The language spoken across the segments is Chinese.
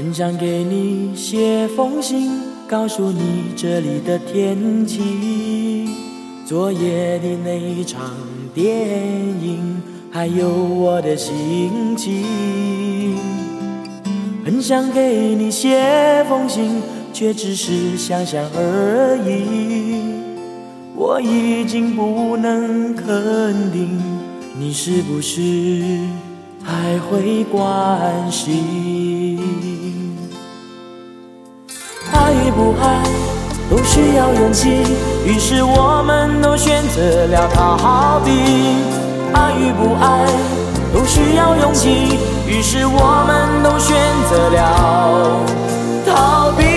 很想给你写封信，告诉你这里的天气，昨夜的那一场电影，还有我的心情。很想给你写封信，却只是想想而已。我已经不能肯定，你是不是还会关心？爱不爱都需要勇气，于是我们都选择了逃避。爱与不爱都需要勇气，于是我们都选择了逃避。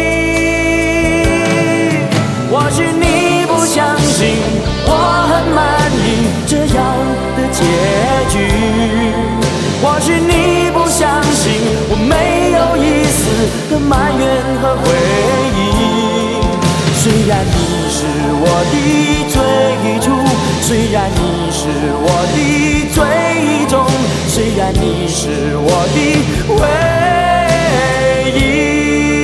或许你不相信我很满意这样的结局，或许你不相信我没有一丝的埋怨和回忆。虽然你是我的最初，虽然你是我的最终，虽然你是我的唯一。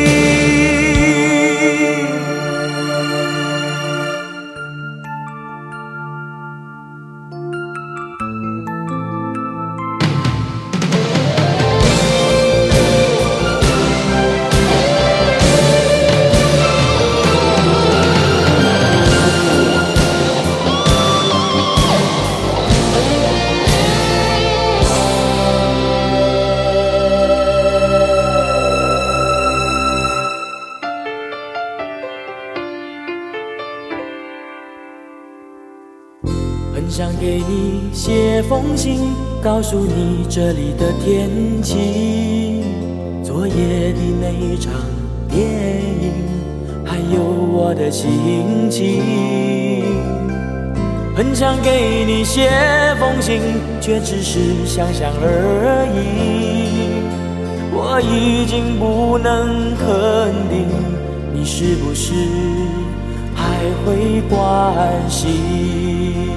很想给你写封信，告诉你这里的天气，昨夜的那一场电影，还有我的心情。很想给你写封信，却只是想想而已。我已经不能肯定，你是不是还会关心？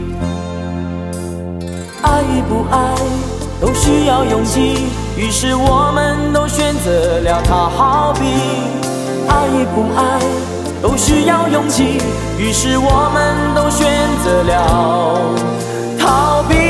爱与不爱都需要勇气，于是我们都选择了逃避。爱与不爱都需要勇气，于是我们都选择了逃避。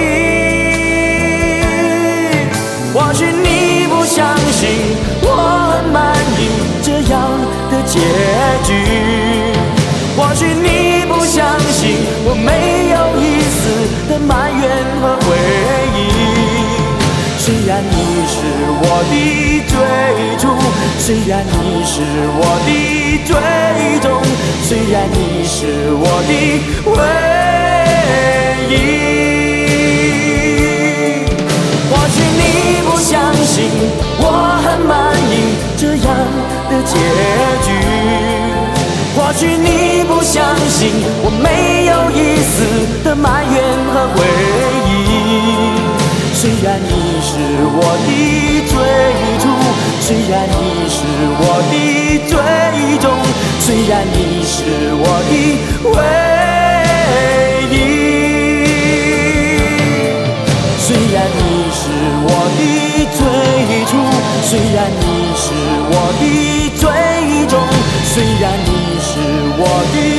或许你不相信我很满意这样的结局，或许你不相信我没有一丝的埋怨和回忆。虽然你是我的最初，虽然你是我的最终，虽然你是我的唯一。或许你不相信我很满意这样的结局，或许你不相信我没有一丝的埋怨和回忆。虽然你是我的最初，虽然你是我的最终，虽然你是我的唯一。虽然你是我的最初，虽然你是我的最终，虽然你是我的